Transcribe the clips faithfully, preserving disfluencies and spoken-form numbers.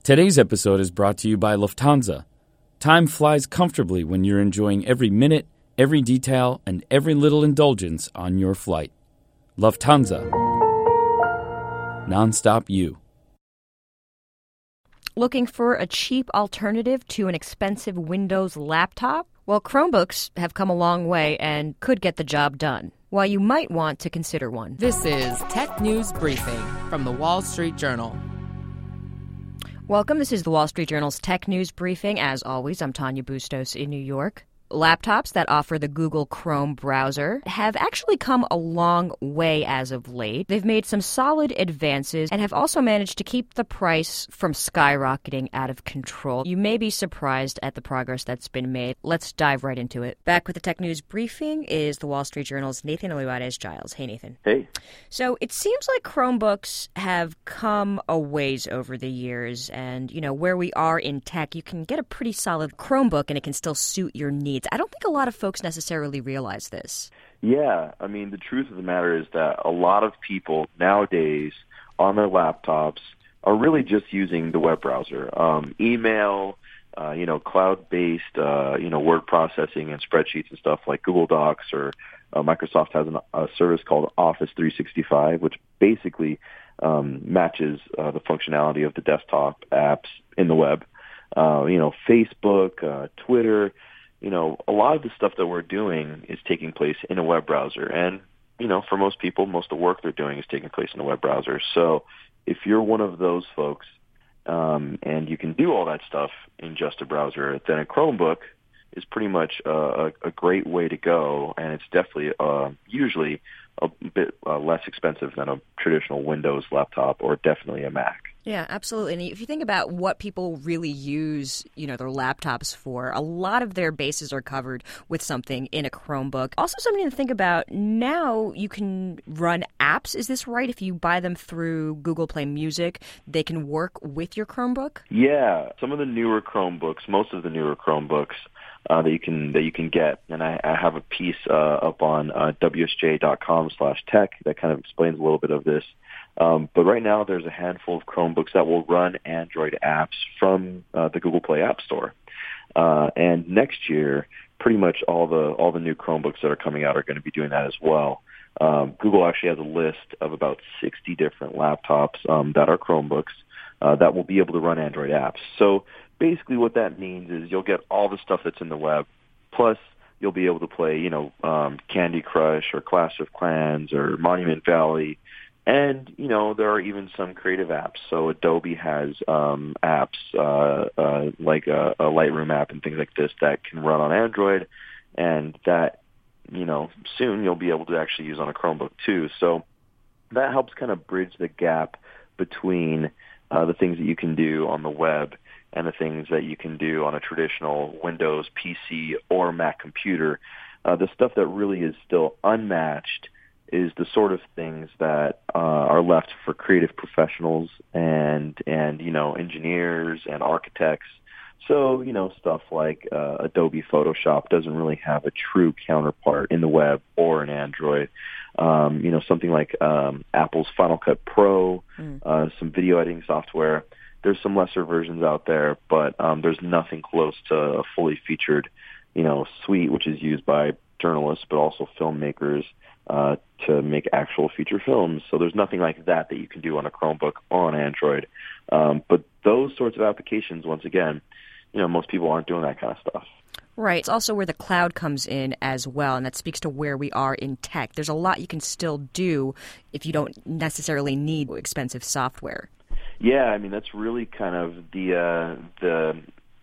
Today's episode is brought to you by Lufthansa. Time flies comfortably when you're enjoying every minute, every detail, and every little indulgence on your flight. Lufthansa. Non-stop you. Looking for a cheap alternative to an expensive Windows laptop? Well, Chromebooks have come a long way and could get the job done. Why you might want to consider one. This is Tech News Briefing from The Wall Street Journal. Welcome. This is The Wall Street Journal's Tech News Briefing. As always, I'm Tanya Bustos in New York. Laptops that offer the Google Chrome browser have actually come a long way as of late. They've made some solid advances and have also managed to keep the price from skyrocketing out of control. You may be surprised at the progress that's been made. Let's dive right into it. Back with the Tech News Briefing is The Wall Street Journal's Nathan Olivares-Giles. Hey, Nathan. Hey. So it seems like Chromebooks have come a ways over the years, and, you know, where we are in tech, you can get a pretty solid Chromebook and it can still suit your needs. I don't think a lot of folks necessarily realize this. Yeah, I mean, the truth of the matter is that a lot of people nowadays on their laptops are really just using the web browser. Um, email, uh, you know, cloud-based, uh, you know, word processing and spreadsheets and stuff like Google Docs, or uh, Microsoft has an, a service called Office three sixty-five, which basically um, matches uh, the functionality of the desktop apps in the web. Uh, you know, Facebook, uh, Twitter. You know, a lot of the stuff that we're doing is taking place in a web browser. And, you know, for most people, most of the work they're doing is taking place in a web browser. So if you're one of those folks um, and you can do all that stuff in just a browser, then a Chromebook is pretty much uh, a, a great way to go. And it's definitely uh, usually a bit uh, less expensive than a traditional Windows laptop or definitely a Mac. Yeah, absolutely. And if you think about what people really use, you know, their laptops for, a lot of their bases are covered with something in a Chromebook. Also something to think about, now you can run apps. Is this right? If you buy them through Google Play Music, they can work with your Chromebook? Yeah, some of the newer Chromebooks, most of the newer Chromebooks uh, that you can that you can get, and I, I have a piece uh, up on uh, W S J dot com slash tech that kind of explains a little bit of this. Um, but right now, there's a handful of Chromebooks that will run Android apps from uh, the Google Play App Store. Uh, and next year, pretty much all the all the new Chromebooks that are coming out are going to be doing that as well. Um, Google actually has a list of about sixty different laptops um, that are Chromebooks uh, that will be able to run Android apps. So basically, what that means is you'll get all the stuff that's in the web, plus you'll be able to play, you know, um, Candy Crush or Clash of Clans or Monument Valley. And, you know, there are even some creative apps. So Adobe has um, apps uh, uh, like a, a Lightroom app and things like this that can run on Android, and that, you know, soon you'll be able to actually use on a Chromebook too. So that helps kind of bridge the gap between uh, the things that you can do on the web and the things that you can do on a traditional Windows P C or Mac computer. Uh, the stuff that really is still unmatched is the sort of things that uh, are left for creative professionals and, and, you know, engineers and architects. So, you know, stuff like uh, Adobe Photoshop doesn't really have a true counterpart in the web or in Android. Um, you know, something like um, Apple's Final Cut Pro, mm. uh, some video editing software. There's some lesser versions out there, but um, there's nothing close to a fully featured, you know, suite, which is used by journalists, but also filmmakers, uh, to make actual feature films. So there's nothing like that that you can do on a Chromebook or on Android. Um, but those sorts of applications, once again, you know, most people aren't doing that kind of stuff. Right. It's also where the cloud comes in as well, and that speaks to where we are in tech. There's a lot you can still do if you don't necessarily need expensive software. Yeah, I mean, that's really kind of the, uh, the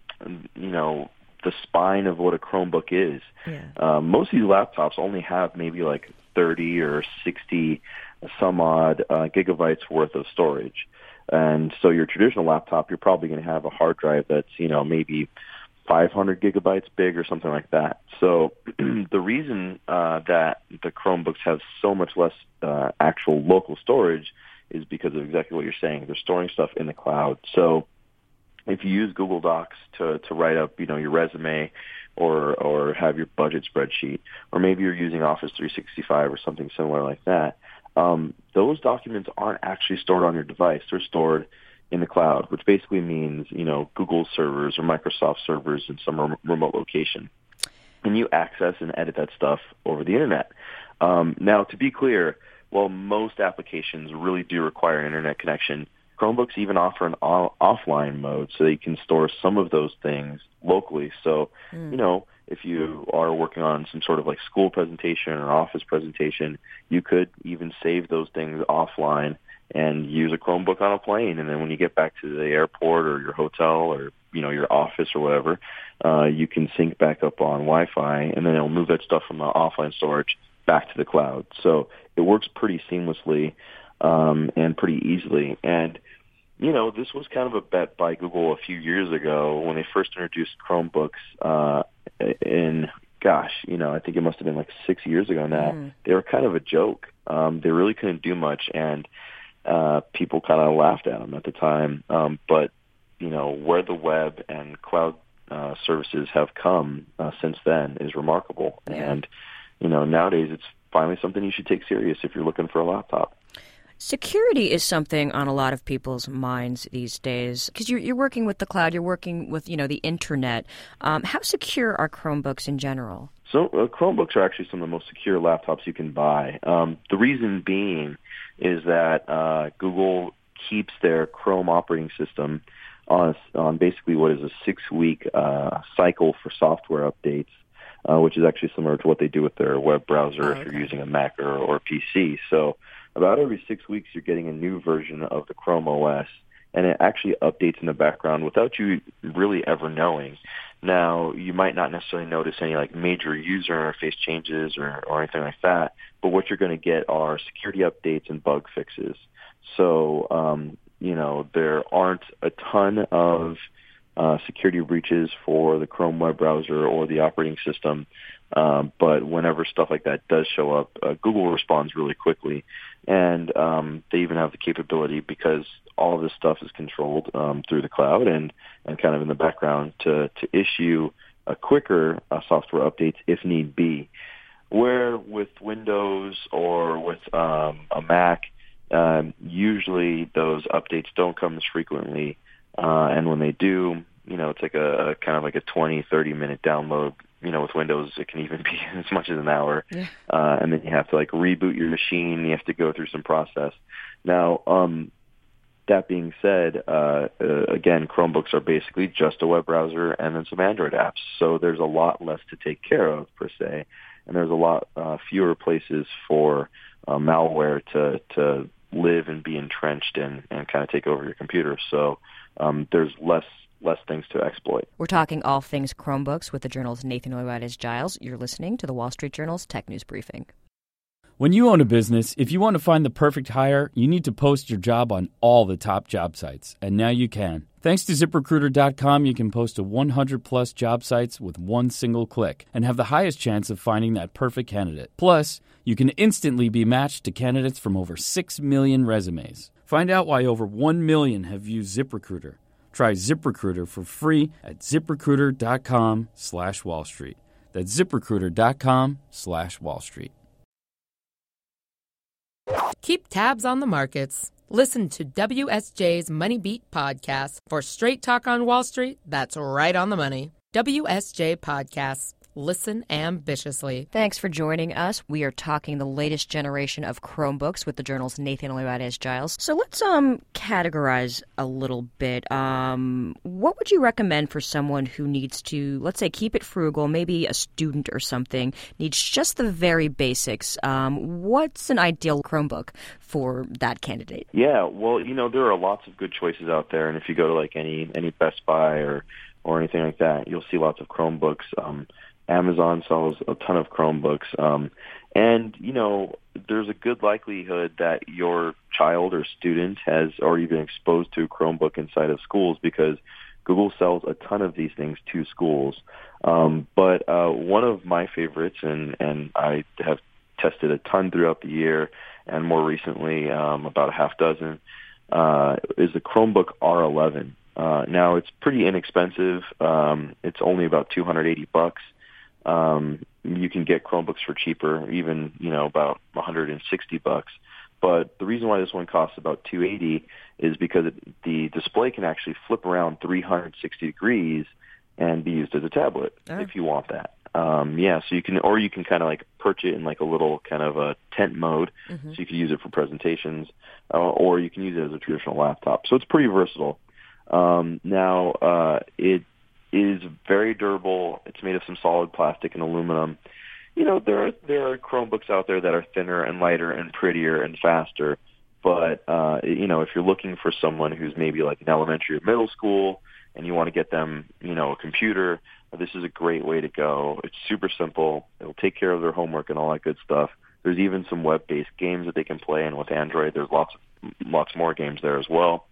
you know, the spine of what a Chromebook is. Yeah. Um, most of these laptops only have maybe like thirty or sixty some odd uh, gigabytes worth of storage. And so your traditional laptop, you're probably going to have a hard drive that's, you know, maybe five hundred gigabytes big or something like that. So the reason uh, that the Chromebooks have so much less uh, actual local storage is because of exactly what you're saying. They're storing stuff in the cloud. So if you use Google Docs to, to write up, you know, your resume or or have your budget spreadsheet, or maybe you're using Office three sixty-five or something similar like that, um, those documents aren't actually stored on your device. They're stored in the cloud, which basically means, you know, Google servers or Microsoft servers in some rem- remote location. And you access and edit that stuff over the internet. Um, now, to be clear, while most applications really do require an internet connection, Chromebooks even offer an o- offline mode so that you can store some of those things locally. So, mm. you know, if you are working on some sort of like school presentation or office presentation, you could even save those things offline and use a Chromebook on a plane. And then when you get back to the airport or your hotel or, you know, your office or whatever, uh, you can sync back up on Wi-Fi, and then it'll move that stuff from the offline storage back to the cloud. So it works pretty seamlessly um, and pretty easily. And, you know, this was kind of a bet by Google a few years ago when they first introduced Chromebooks uh, in, gosh, you know, I think it must have been like six years ago now. Mm. They were kind of a joke. Um, they really couldn't do much, and uh, people kind of laughed at them at the time. Um, but, you know, where the web and cloud uh, services have come uh, since then is remarkable. Yeah. And, you know, nowadays it's finally something you should take serious if you're looking for a laptop. Security is something on a lot of people's minds these days because you're, you're working with the cloud, you're working with, you know, the internet. Um, how secure are Chromebooks in general? So uh, Chromebooks are actually some of the most secure laptops you can buy. Um, the reason being is that uh, Google keeps their Chrome operating system on, on basically what is a six-week uh, cycle for software updates, uh, which is actually similar to what they do with their web browser oh, okay. if you're using a Mac or, or P C. So about every six weeks, you're getting a new version of the Chrome O S, and it actually updates in the background without you really ever knowing. Now, you might not necessarily notice any like major user interface changes or, or anything like that, but what you're going to get are security updates and bug fixes. So, um, you know, there aren't a ton of uh, security breaches for the Chrome web browser or the operating system, um, but whenever stuff like that does show up, uh, Google responds really quickly. And um, they even have the capability, because all of this stuff is controlled um, through the cloud and, and kind of in the background, to, to issue a quicker uh, software updates if need be. Where with Windows or with um, a Mac, um, usually those updates don't come as frequently. Uh, and when they do, you know, it's like a, a kind of like a twenty, thirty minute download. You know, with Windows, it can even be as much as an hour. Yeah. Uh, and then you have to, like, reboot your machine. You have to go through some process. Now, um, that being said, uh, uh, again, Chromebooks are basically just a web browser and then some Android apps. So there's a lot less to take care of, per se. And there's a lot uh, fewer places for uh, malware to, to live and be entrenched in and kind of take over your computer. So um, there's less less things to exploit. We're talking all things Chromebooks with the Journal's Nathan Olivares-Giles. You're listening to the Wall Street Journal's Tech News Briefing. When you own a business, if you want to find the perfect hire, you need to post your job on all the top job sites. And now you can. Thanks to ZipRecruiter dot com, you can post to one hundred plus job sites with one single click and have the highest chance of finding that perfect candidate. Plus, you can instantly be matched to candidates from over six million resumes. Find out why over one million have used ZipRecruiter. Try ZipRecruiter for free at ZipRecruiter dot com slash Wall Street. That's ZipRecruiter dot com slash Wall Street. Keep tabs on the markets. Listen to W S J's Money Beat podcast for straight talk on Wall Street that's right on the money. W S J Podcasts. Listen ambitiously. Thanks for joining us. We are talking the latest generation of Chromebooks with the Journal's Nathan Olivares-Giles. So let's um categorize a little bit. Um, what would you recommend for someone who needs to, let's say, keep it frugal, maybe a student or something, needs just the very basics? Um, what's an ideal Chromebook for that candidate? Yeah, well, you know, there are lots of good choices out there, and if you go to like any any Best Buy or or anything like that, you'll see lots of Chromebooks. Um, Amazon sells a ton of Chromebooks. Um, and, you know, there's a good likelihood that your child or student has already been exposed to a Chromebook inside of schools, because Google sells a ton of these things to schools. Um, but uh, one of my favorites, and, and I have tested a ton throughout the year, and more recently um, about a half dozen, uh, is the Chromebook R eleven. Uh, now, it's pretty inexpensive. Um, it's only about two hundred eighty bucks. Um, you can get Chromebooks for cheaper, even, you know, about one hundred sixty bucks. But the reason why this one costs about two hundred eighty dollars is because it, the display can actually flip around three hundred sixty degrees and be used as a tablet oh. if you want that. Um, yeah, so you can, or you can kind of like perch it in like a little kind of a tent mode, mm-hmm. so you can use it for presentations, uh, or you can use it as a traditional laptop. So it's pretty versatile. Um, now, uh, it is very durable. It's made of some solid plastic and aluminum. You know, there are, there are Chromebooks out there that are thinner and lighter and prettier and faster, but, uh, you know, if you're looking for someone who's maybe like in elementary or middle school and you want to get them, you know, a computer, this is a great way to go. It's super simple. It'll take care of their homework and all that good stuff. There's even some web-based games that they can play, and with Android, there's lots, of, lots more games there as well.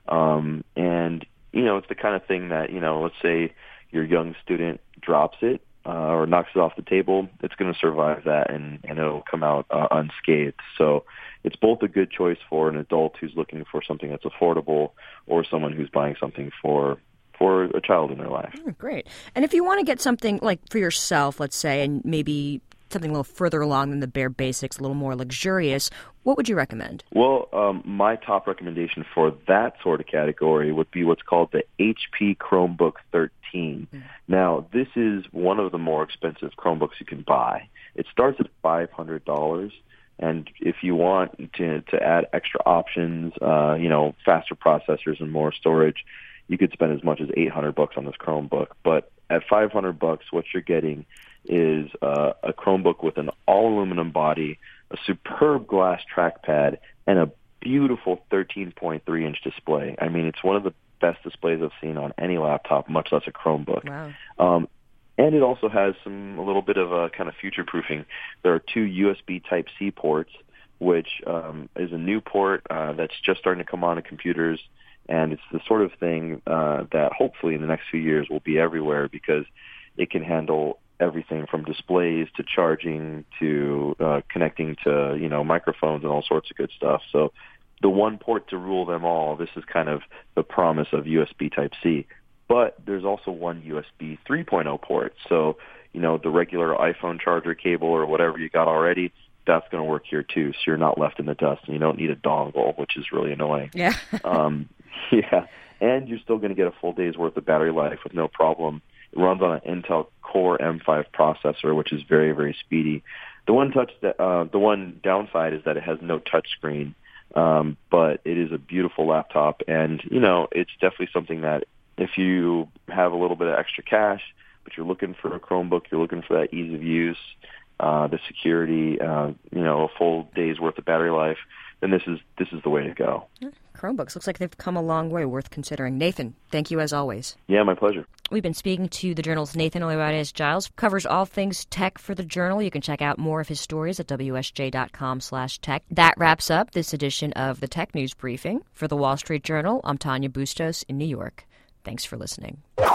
Um, and, you know, it's the kind of thing that, you know, let's say your young student drops it uh, or knocks it off the table, it's going to survive that, and, and it'll come out uh, unscathed. So it's both a good choice for an adult who's looking for something that's affordable or someone who's buying something for for a child in their life. Oh, great. And if you want to get something like for yourself, let's say, and maybe something a little further along than the bare basics, a little more luxurious, what would you recommend? Well, um, my top recommendation for that sort of category would be what's called the H P Chromebook thirteen. Mm. Now, this is one of the more expensive Chromebooks you can buy. It starts at five hundred dollars. And if you want to, to add extra options, uh, you know, faster processors and more storage, you could spend as much as eight hundred bucks on this Chromebook. But at five hundred bucks, what you're getting is uh, a Chromebook with an all-aluminum body, a superb glass trackpad, and a beautiful thirteen point three inch display. I mean, it's one of the best displays I've seen on any laptop, much less a Chromebook. Wow. Um, and it also has some a little bit of a kind of future-proofing. There are two U S B Type-C ports, which um, is a new port uh, that's just starting to come on to computers. And it's the sort of thing uh, that hopefully in the next few years will be everywhere, because it can handle everything from displays to charging to uh, connecting to, you know, microphones and all sorts of good stuff. So the one port to rule them all, this is kind of the promise of U S B Type-C. But there's also one U S B three point oh port. So, you know, the regular iPhone charger cable or whatever you got already, that's going to work here too. So you're not left in the dust, and you don't need a dongle, which is really annoying. Yeah. um, yeah. And you're still going to get a full day's worth of battery life with no problem. It runs on an Intel Core M five processor, which is very, very speedy. The one touch that, uh, the one downside is that it has no touch screen, um, but it is a beautiful laptop, and you know, it's definitely something that if you have a little bit of extra cash, but you're looking for a Chromebook, you're looking for that ease of use, uh, the security, uh, you know, a full day's worth of battery life, then this is this is the way to go. Chromebooks. Looks like they've come a long way, worth considering. Nathan, thank you as always. Yeah, my pleasure. We've been speaking to the Journal's Nathan Olivares-Giles, covers all things tech for the Journal. You can check out more of his stories at W S J dot com slash tech. That wraps up this edition of the Tech News Briefing. For the Wall Street Journal, I'm Tanya Bustos in New York. Thanks for listening.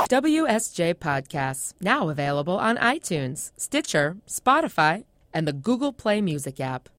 W S J Podcasts, now available on iTunes, Stitcher, Spotify, and the Google Play Music app.